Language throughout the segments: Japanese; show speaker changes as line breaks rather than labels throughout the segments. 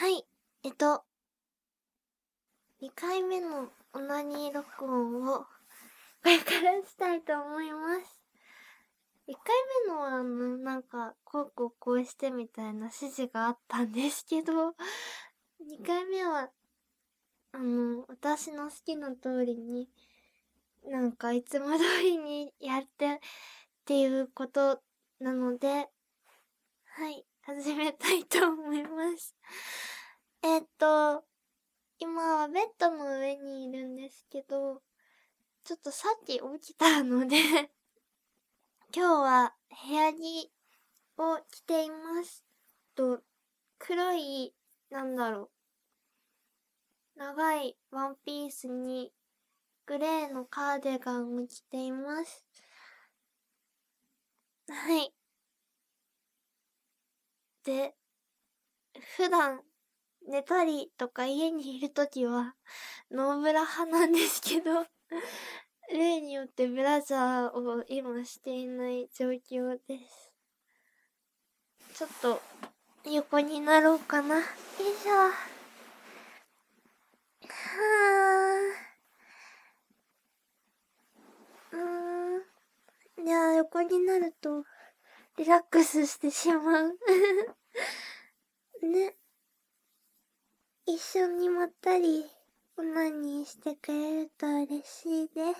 はい、2回目のオナニー録音をこれからしたいと思います。1回目のはなんか、こうしてみたいな指示があったんですけど、2回目は、私の好きな通りに、なんかいつも通りにやってっていうことなので、はい、始めたいと思います。今はベッドの上にいるんですけど、ちょっとさっき起きたので今日は部屋着を着ています。黒い、長いワンピースにグレーのカーディガンを着ています。はい。で、普段寝たりとか家にいるときはノーブラ派なんですけど例によってブラジャーを今していない状況です。ちょっと横になろうかな。よいしょ。はいや、横になるとリラックスしてしまうね。一緒にまったりオナニーしてくれると嬉しいです。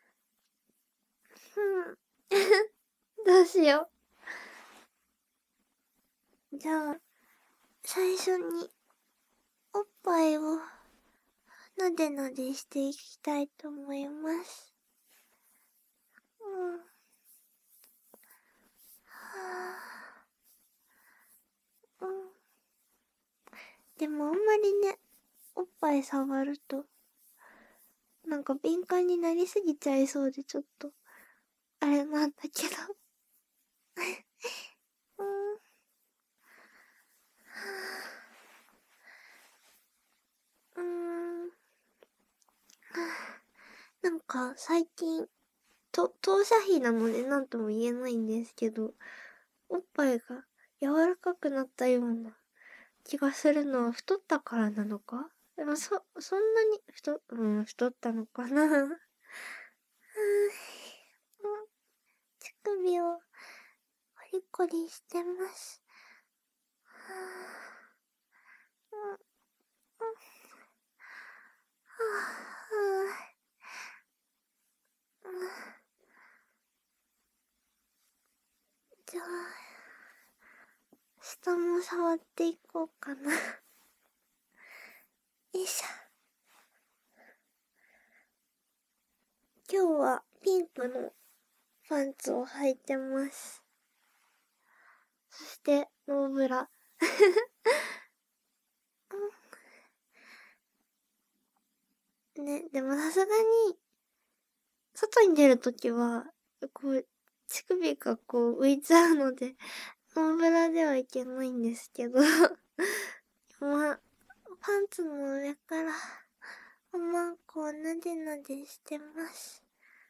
どうしよう。じゃあ、最初におっぱいをなでなでしていきたいと思います。でもあんまりね、おっぱい触るとなんか敏感になりすぎちゃいそうでちょっとあれなんだけどなんか最近当社費なので何とも言えないんですけど、おっぱいが柔らかくなったような気がするのは太ったからなのか。でもそんなに太ったのかな乳首をコリコリしてます。じゃあ、下も触っていこうかなよいしょ。今日はピンクのパンツを履いてます。そしてノーブラね、でもさすがに外に出るときはこう乳首がこう浮いちゃうのでノーブラではいけないんですけど今パンツの上からおまんこをなでなでしてます。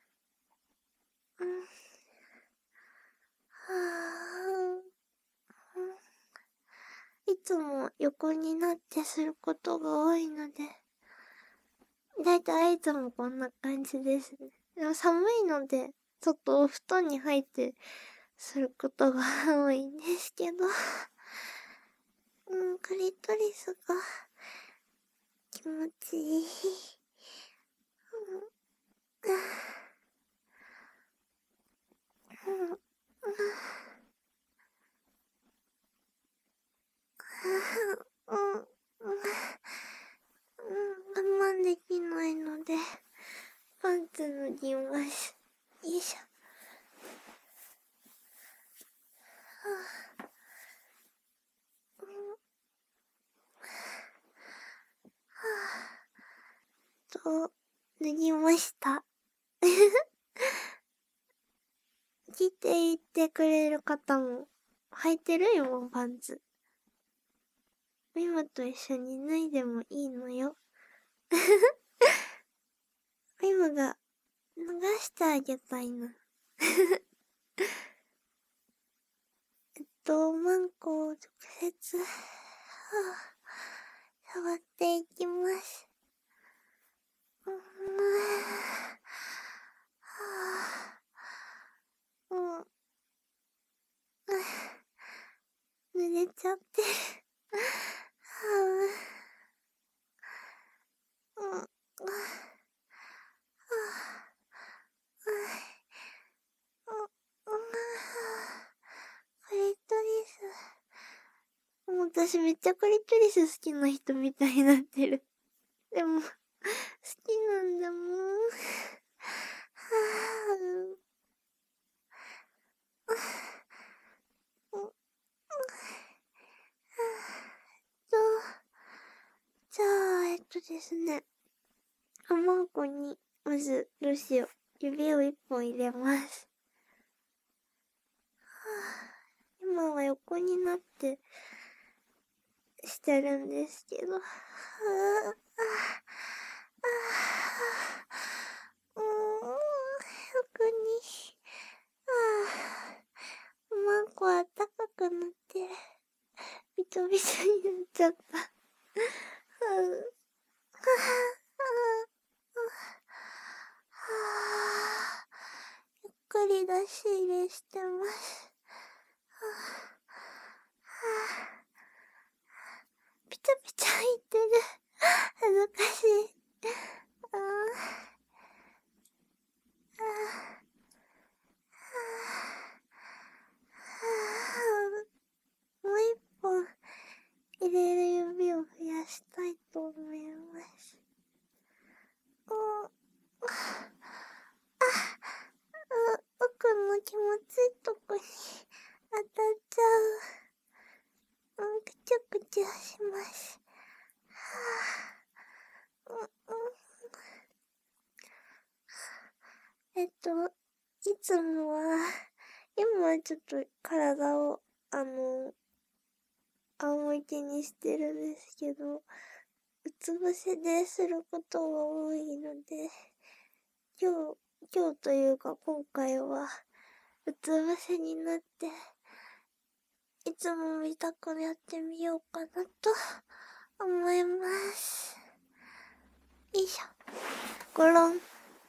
いつも横になってすることが多いので、だいたいいつもこんな感じですね。でも寒いので、ちょっとお布団に入ってすることが多いんですけど、クリトリスが気持ちいい。我慢できないので、パンツ脱ぎます。よいしょ。脱ぎました。着ていってくれる方も履いてるよ、パンツ。ミムと一緒に脱いでもいいのよ。ミムが脱がしてあげたいな。マンコを直接、 触っていきます。濡れちゃってる。クリトリス。もう私めっちゃクリトリス好きな人みたいになってる。でも、好きなんだもん。じゃあ、ですね。ハマンコに、まず、どうしよう。指を一本入れます。今は横になってしてるんですけど。横に。ハマンコは高くなってびちょびちょになっちゃった。ゆっくり出し入れしてます。ピチャピチャいってる。恥ずかしい。もう一本入れる指を増やしたいと思います。奥の気持ちいいとこに当たっちゃう。くちゅくちゅします。いつもは、今はちょっと体を、仰向けにしてるんですけど、うつ伏せですることが多いので、今日というか今回は、うつ伏せになって、いつも見たくやってみようかなと思います。よいしょ。ゴロン。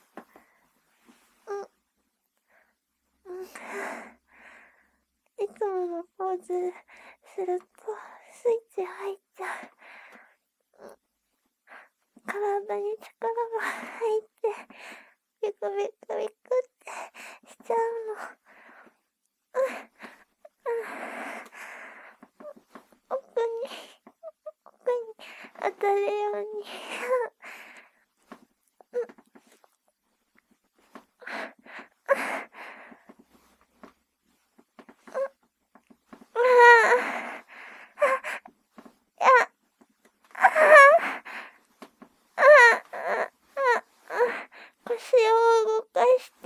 いつものポーズするとスイッチ入っちゃう。体に力が入ってビクビクビクってしちゃうの。奥に当たるように腰を動かして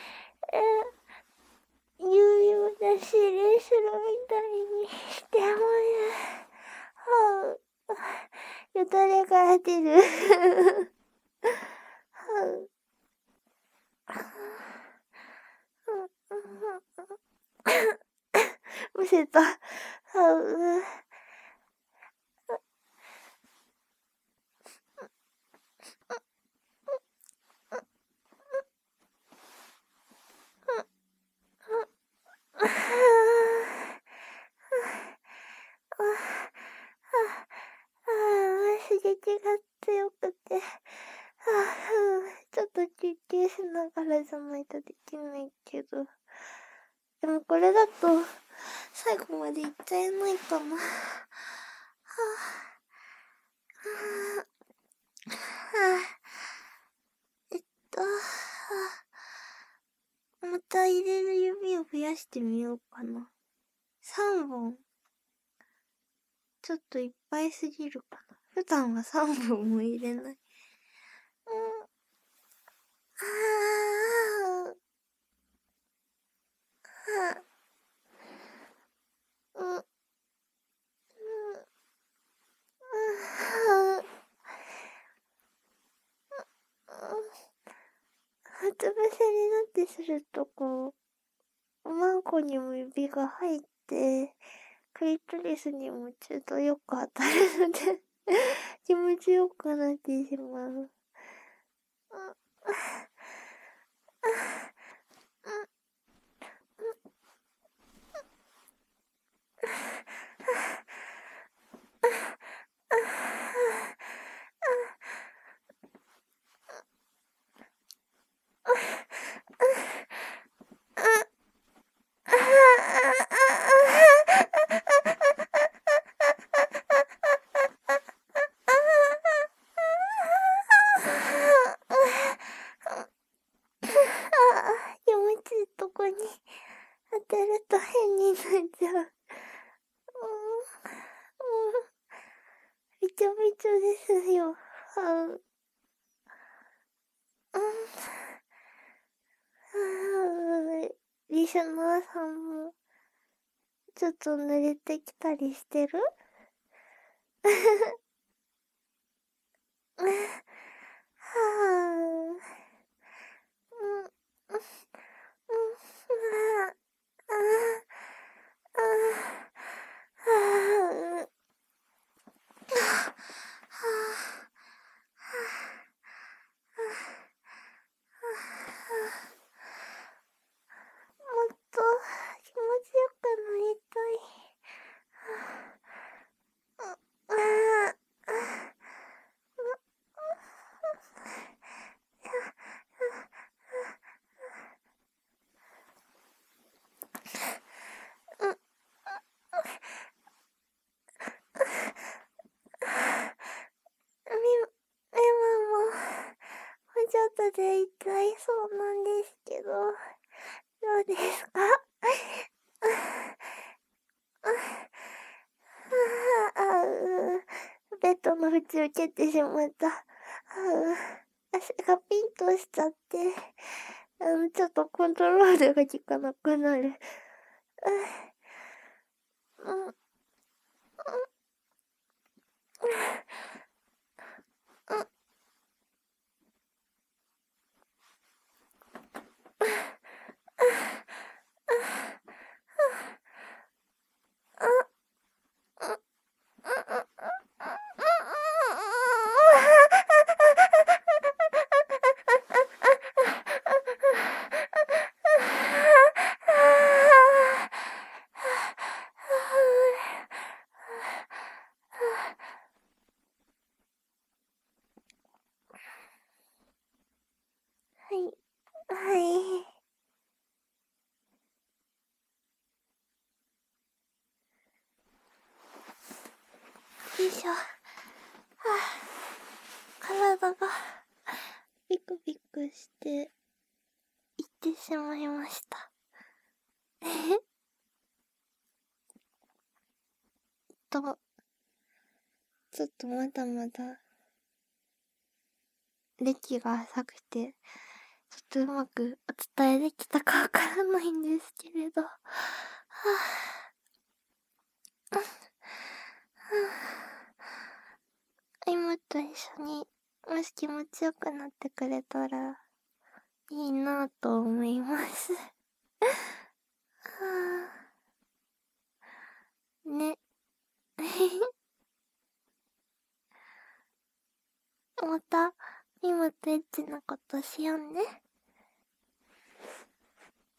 有用な指令するみたいにしてます。よだれが出る。むせた。刺激が強くて、ちょっと休憩しながらじゃないとできないけど、でもこれだと最後までいっちゃえないかな。また入れる指を増やしてみようかな。3本。ちょっといっぱいすぎるかな。普段は3本も入れない。うつ伏せになってするとおまんこにも指が入って、クリトリスにもちょうどよく当たるので気持ちよくなってしまう。気持ちいいとこに当てると変になっちゃう。びちょびちょですよ。リスナーさんもちょっと濡れてきたりしてる？もっと気持ちよくなりたい。今もちょっとで痛いそうなんですけど、どうですか？ベッドの縁を蹴ってしまった。足がピンとしちゃって、ちょっとコントロールが効かなくなる。はい。はい。よいしょ。体がビクビクしていってしまいました。と、ちょっとまだまだ歴が浅くて、ちょっとうまくお伝えできたかわからないんですけれど。今と一緒にもし気持ちよくなってくれたらいいなぁと思います。ね。また、今とエッチなことしようね。